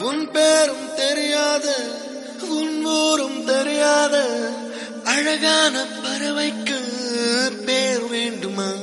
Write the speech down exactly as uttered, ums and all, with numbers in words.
உன் பேரும் தெரியாத உன் ஊரும் தெரியாத அழகான பறவைக்கு பேர் வேண்டுமா?